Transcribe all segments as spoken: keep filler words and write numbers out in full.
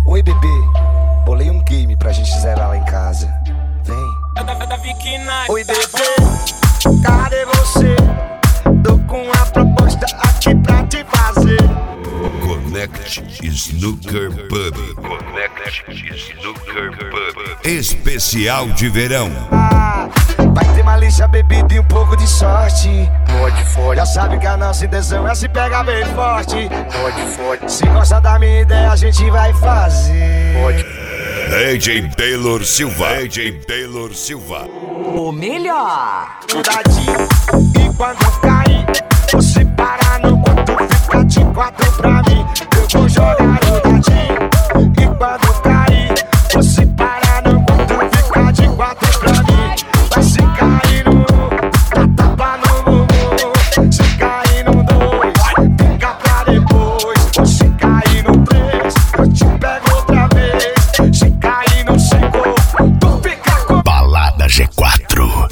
Oi, bebê, bolei um game pra gente zerar lá em casa. Vem. Oi, bebê, cadê você? Tô com uma proposta aqui pra te fazer. Connect Snooker Pub. Connect Snooker Pub. Especial de verão. Ah, vai ter malícia, bebida e um pouco de sorte. Pode, pode. Já sabe que a nossa intenção é se pegar bem forte. Pode, pode. Se gosta da minha ideia, a gente vai fazer. Pode. D J Taylor Silva. D J Taylor Silva. O melhor. Dadinho, e quando cair, você para no quarto, fica de quatro pra mim. Eu vou jogar o dadinho. E quando cair, você para no quarto, fica de quatro pra mim. Vai se cair no um, dá tapa no bumbum. Se cair no dois, fica pra depois. Você cair no três, eu te pego outra vez. Se cair no cinco, tu fica com Balada G quatro.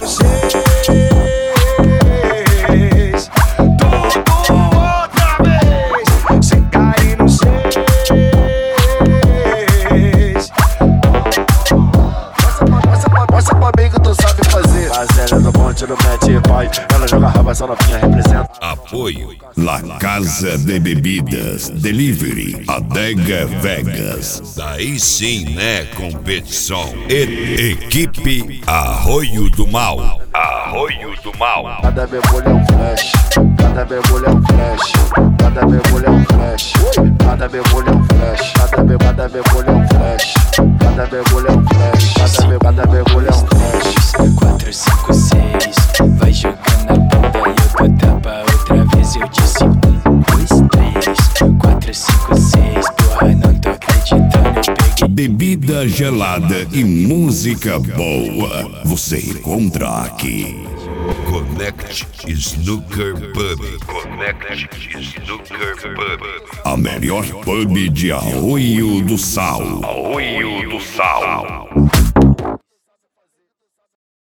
No match vai, ela joga raba, essa novinha representa. Apoio La Casa de Bebidas Delivery Adega Vegas. Daí sim, né, competição. E equipe Arroio do Mal. Arroio do Mal. Cada mergulho é um flash, cada mergulho é um flash, cada mergulho é um flash, cada mergulho é um flash, cada mergulho cada mergulho é um flash, cada mergulho é um flash, cada cada mergulho é um flash. quatro, cinco, seis, vai jogando a bunda e eu dou tapa outra vez. Eu disse um, dois, três, quatro, cinco, seis, porra, não tô acreditando, eu peguei. Bebida gelada e música boa você encontra aqui. Connect Snooker Pub. Connect Snooker Pub. A melhor pub de Arroio do Sal. Arroio do Sal.